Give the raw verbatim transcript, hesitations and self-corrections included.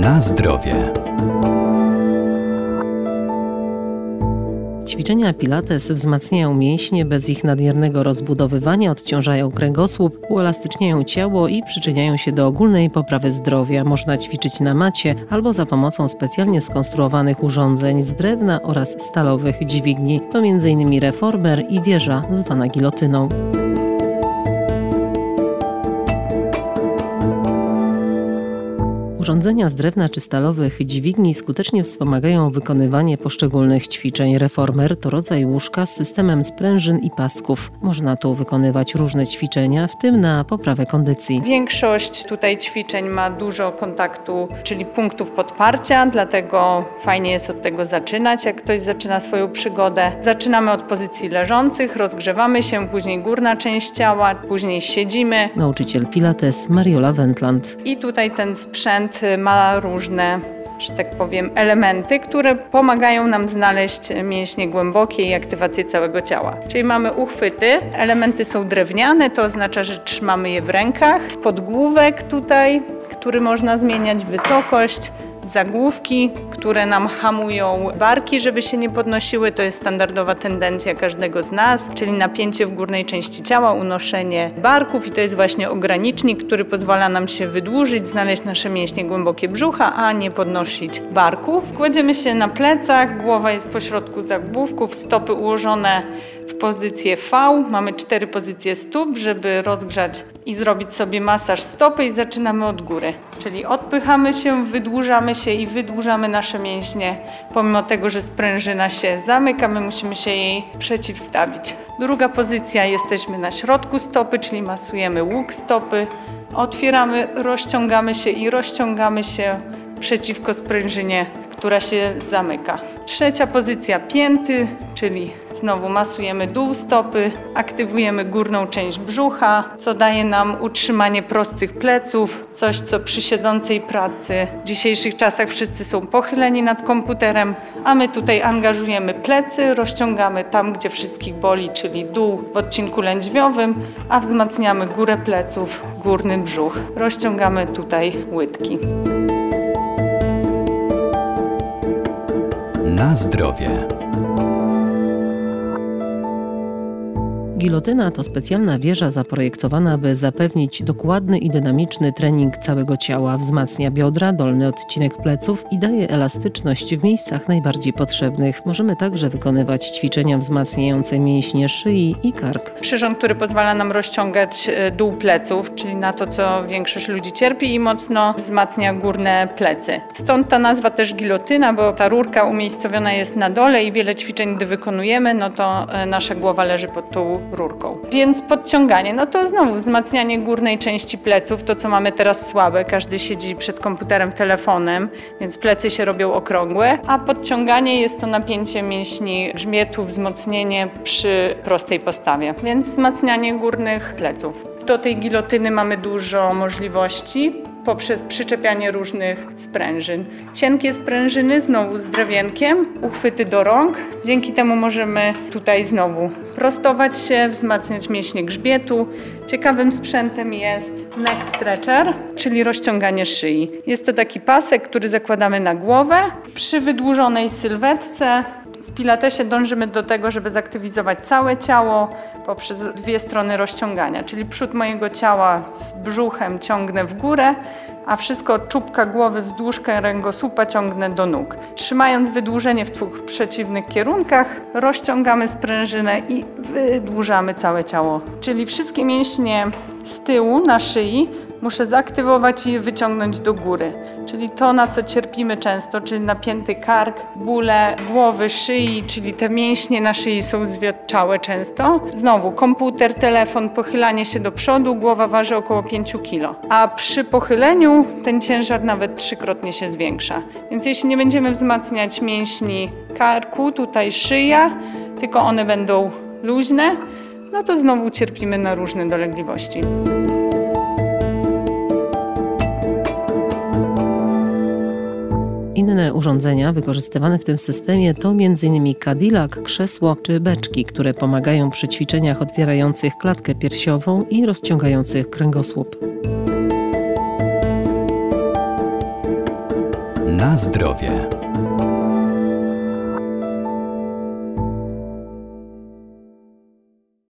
Na zdrowie. Ćwiczenia Pilates wzmacniają mięśnie, bez ich nadmiernego rozbudowywania odciążają kręgosłup, uelastyczniają ciało i przyczyniają się do ogólnej poprawy zdrowia. Można ćwiczyć na macie albo za pomocą specjalnie skonstruowanych urządzeń z drewna oraz stalowych dźwigni. To między innymi reformer i wieża zwana gilotyną. Urządzenia z drewna czy stalowych dźwigni skutecznie wspomagają wykonywanie poszczególnych ćwiczeń. Reformer to rodzaj łóżka z systemem sprężyn i pasków. Można tu wykonywać różne ćwiczenia, w tym na poprawę kondycji. Większość tutaj ćwiczeń ma dużo kontaktu, czyli punktów podparcia, dlatego fajnie jest od tego zaczynać, jak ktoś zaczyna swoją przygodę. Zaczynamy od pozycji leżących, rozgrzewamy się, później górna część ciała, później siedzimy. Nauczyciel Pilates Mariola Wendland. I tutaj ten sprzęt ma różne, że tak powiem, elementy, które pomagają nam znaleźć mięśnie głębokie i aktywację całego ciała. Czyli mamy uchwyty, elementy są drewniane, to oznacza, że trzymamy je w rękach. Podgłówek tutaj, który można zmieniać, wysokość, zagłówki, które nam hamują barki, żeby się nie podnosiły. To jest standardowa tendencja każdego z nas, czyli napięcie w górnej części ciała, unoszenie barków i to jest właśnie ogranicznik, który pozwala nam się wydłużyć, znaleźć nasze mięśnie głębokie brzucha, a nie podnosić barków. Kładziemy się na plecach, głowa jest pośrodku zagłówków, stopy ułożone w pozycję V. Mamy cztery pozycje stóp, żeby rozgrzać i zrobić sobie masaż stopy i zaczynamy od góry. Czyli odpychamy się, wydłużamy się i wydłużamy nasze mięśnie. Pomimo tego, że sprężyna się zamyka, my musimy się jej przeciwstawić. Druga pozycja, jesteśmy na środku stopy, czyli masujemy łuk stopy. Otwieramy, rozciągamy się i rozciągamy się przeciwko sprężynie, która się zamyka. Trzecia pozycja, pięty, czyli znowu masujemy dół stopy, aktywujemy górną część brzucha, co daje nam utrzymanie prostych pleców, coś co przy siedzącej pracy w dzisiejszych czasach wszyscy są pochyleni nad komputerem, a my tutaj angażujemy plecy, rozciągamy tam, gdzie wszystkich boli, czyli dół w odcinku lędźwiowym, a wzmacniamy górę pleców, górny brzuch. Rozciągamy tutaj łydki. Na zdrowie. Gilotyna to specjalna wieża zaprojektowana, by zapewnić dokładny i dynamiczny trening całego ciała. Wzmacnia biodra, dolny odcinek pleców i daje elastyczność w miejscach najbardziej potrzebnych. Możemy także wykonywać ćwiczenia wzmacniające mięśnie szyi i kark. Przyrząd, który pozwala nam rozciągać dół pleców, czyli na to, co większość ludzi cierpi i mocno wzmacnia górne plecy. Stąd ta nazwa też gilotyna, bo ta rurka umiejscowiona jest na dole i wiele ćwiczeń, gdy wykonujemy, no to nasza głowa leży pod tą rurką. Więc podciąganie, no to znowu wzmacnianie górnej części pleców, to co mamy teraz słabe, każdy siedzi przed komputerem, telefonem, więc plecy się robią okrągłe, a podciąganie jest to napięcie mięśni grzbietu, wzmocnienie przy prostej postawie, więc wzmacnianie górnych pleców. Do tej gilotyny mamy dużo możliwości poprzez przyczepianie różnych sprężyn. Cienkie sprężyny znowu z drewienkiem, uchwyty do rąk. Dzięki temu możemy tutaj znowu prostować się, wzmacniać mięśnie grzbietu. Ciekawym sprzętem jest neck stretcher, czyli rozciąganie szyi. Jest to taki pasek, który zakładamy na głowę przy wydłużonej sylwetce. W Pilatesie dążymy do tego, żeby zaktywizować całe ciało poprzez dwie strony rozciągania, czyli przód mojego ciała z brzuchem ciągnę w górę, a wszystko od czubka głowy wzdłuż kręgosłupa ciągnę do nóg. Trzymając wydłużenie w dwóch przeciwnych kierunkach, rozciągamy sprężynę i wydłużamy całe ciało. Czyli wszystkie mięśnie z tyłu na szyi muszę zaktywować i je wyciągnąć do góry. Czyli to, na co cierpimy często, czyli napięty kark, bóle głowy, szyi, czyli te mięśnie na szyi są zwiotczałe często. Znowu komputer, telefon, pochylanie się do przodu, głowa waży około pięć kilo. A przy pochyleniu ten ciężar nawet trzykrotnie się zwiększa. Więc jeśli nie będziemy wzmacniać mięśni karku, tutaj szyja, tylko one będą luźne, no to znowu cierpimy na różne dolegliwości. Inne urządzenia wykorzystywane w tym systemie to między innymi Cadillac, krzesło czy beczki, które pomagają przy ćwiczeniach otwierających klatkę piersiową i rozciągających kręgosłup. Na zdrowie.